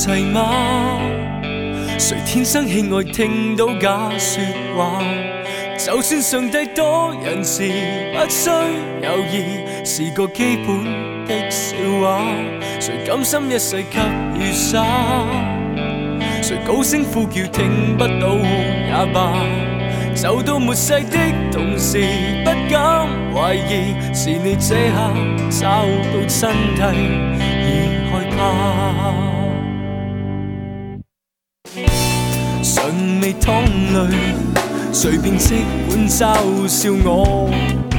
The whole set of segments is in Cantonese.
齐嗎？誰天生喜愛聽到假說話？就算上帝多仁慈，不需猶豫，是個基本的笑話。誰甘心一世給予灑？誰高聲呼叫聽不到也罷？走到末世的同時，不敢懷疑，是你這刻找到真諦而害怕。尚未淌淚，隨便即管嘲笑我，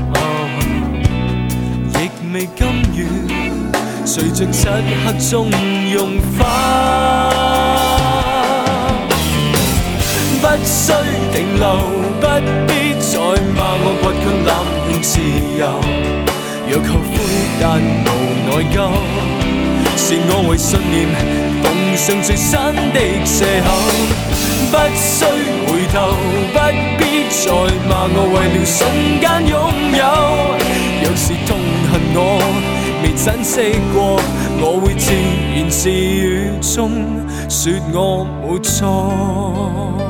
亦未甘願隨着漆黑中融化。不需停留，不必再罵我倔強濫用自由。若後悔但無內疚，是我為信念奉上最新的藉口。不需回頭，不必再罵我為了瞬間擁有。若是痛恨我未珍惜過，我會自言自語中說我沒錯。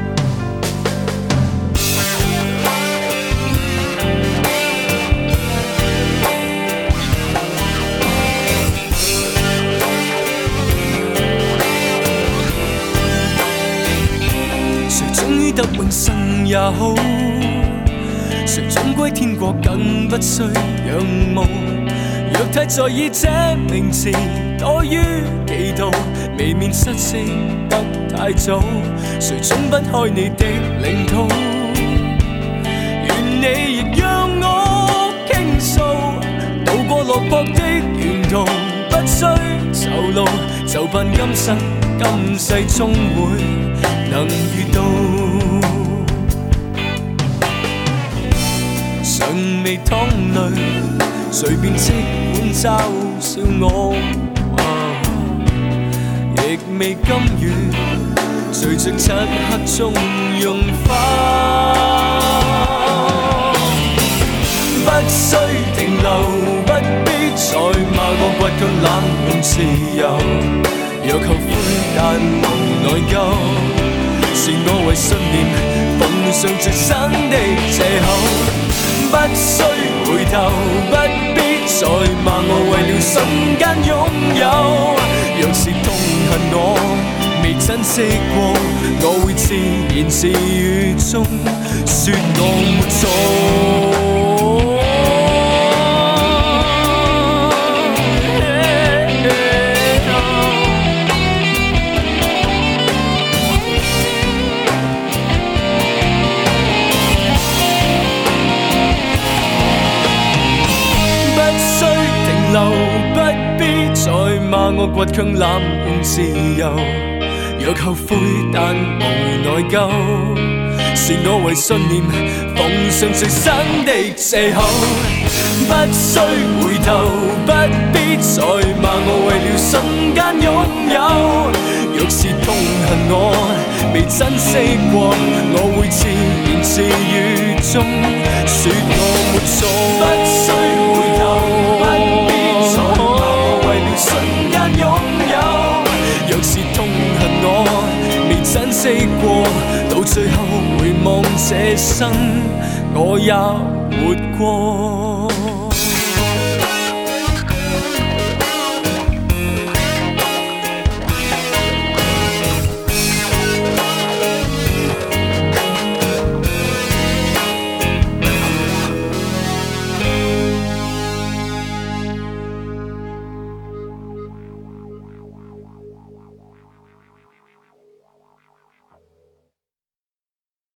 得永生也好，誰總歸天國更不需仰慕。若太在意這名詞，多於祈禱，未免失色得太早。誰總不開你的領土，願你亦讓我傾訴，渡過落魄的沿途，不需走路，就盼今生今世終會能遇到。尚未淌淚，隨便即管嘲笑我，亦未甘願隨着漆黑中融化。不需停留，不必再罵我倔強濫用自由。若後悔但無內疚，是我為信念奉上最新的藉口。不需回頭，不必再罵我為了瞬間擁有。若是痛恨我未珍惜過，我會自言自語中說我沒錯。不必再罵我倔強濫用自由。若後悔但無內疚，是我為信念奉上最新的藉口。不需回頭，不必再罵我為了瞬間擁有。若是痛恨我未珍惜過，我會自言自語中說我沒錯。不需回頭，瞬間擁有。若是痛恨我未珍惜過，到最後回望這生我也活過。